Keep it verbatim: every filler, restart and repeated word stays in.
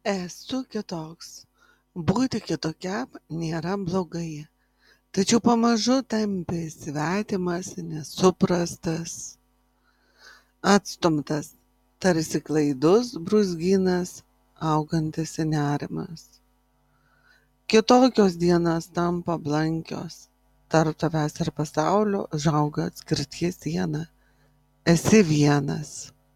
Esu kitoks. Būti kitokiam nėra blogai, tačiau pamažu tampi svetimas, nesuprastas, atstumtas, tarsi klaidus brūzgynas, augantis nerimas. Kitokios dienos tampa blankios. Tarp tavęs ir pasaulio užauga atskirties siena. Esi vienas.